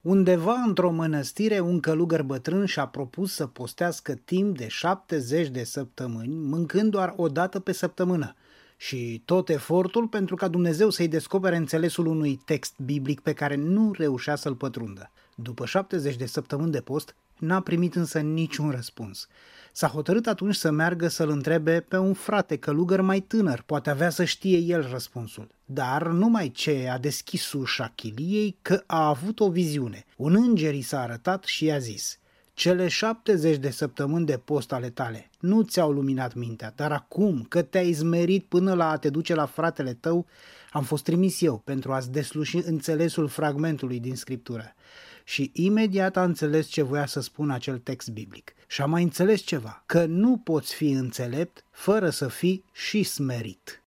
Undeva într-o mănăstire, un călugăr bătrân și-a propus să postească timp de 70 de săptămâni, mâncând doar o dată pe săptămână. Și tot efortul pentru ca Dumnezeu să-i descopere înțelesul unui text biblic pe care nu reușea să-l pătrundă. După 70 de săptămâni de post, n-a primit însă niciun răspuns. S-a hotărât atunci să meargă să-l întrebe pe un frate călugăr mai tânăr, poate avea să știe el răspunsul. Dar numai ce a deschis ușa chiliei că a avut o viziune. Un înger i s-a arătat și i-a zis: cele 70 de săptămâni de post ale tale nu ți-au luminat mintea, dar acum că te-ai zmerit până la a te duce la fratele tău, am fost trimis eu pentru a-ți desluși înțelesul fragmentului din Scriptură. Și imediat a înțeles ce voia să spună acel text biblic. Și a mai înțeles ceva, că nu poți fi înțelept fără să fii și smerit.